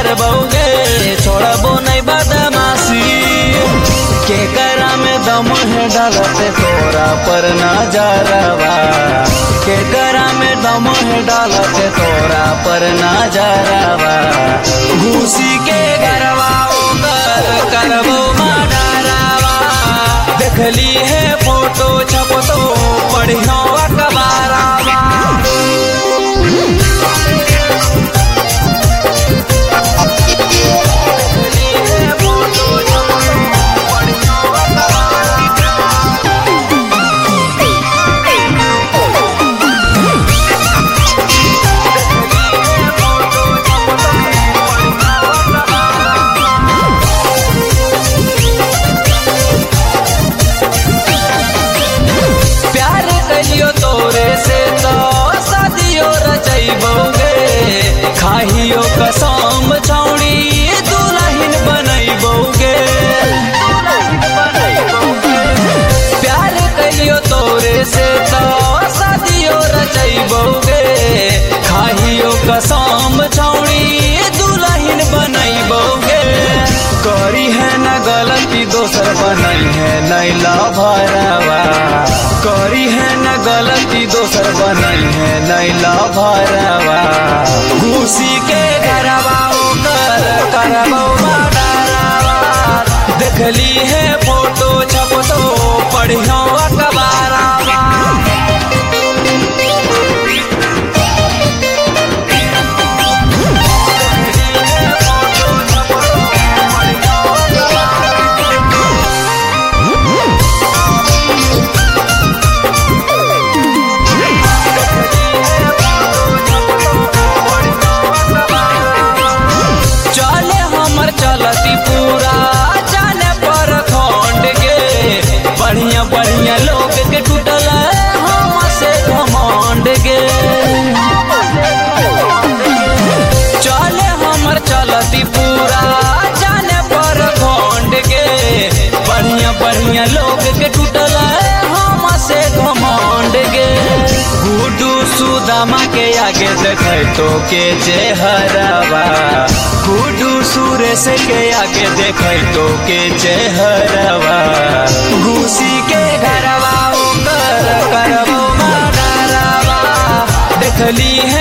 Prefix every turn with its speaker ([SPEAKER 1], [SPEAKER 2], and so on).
[SPEAKER 1] करबोगे छोड़बो नहीं बदमाशी के करा में दम है डालते तोरा पर नजरवा के करा में दम है डालते तोरा पर नजरवा घूसी के गरवा ओकर करबो मडरावा देखली है फोटो छपतो पढ़ियो अखबारावा तोरे से तो शादियों रचैबोगे खाहियो कसम छौड़ी दुल्हन बनैबोगे प्यार कहियो तोरे से तो शादियों रचैबोगे खाहियो कसम छौड़ी दुल्हन बनैबोगे करी है न गलती दोसर बनई है नैला भरवा करी है न गलती दोसर बनई है नैला भरवा घूसी के घरवा ओकर करबो मडरावा देखली है फोटो छपतो पढ़ियो अखबारावा चलती पूरा जाने पर खंड गे बढ़िया बढ़िया लोग के टूटल हम से घमंड गे चले हमर चलती पूरा जाने पर खंड गे बढ़िया बढ़िया लोग के टूटल हम से घमंड गे गुड्डू सुदामा के आगे देखे तो के चेहरावा गुड्डू सुरेश के आगे देखे तो के चेहरावा घूसी के घरवा ओकर करबो मडरावा देखली है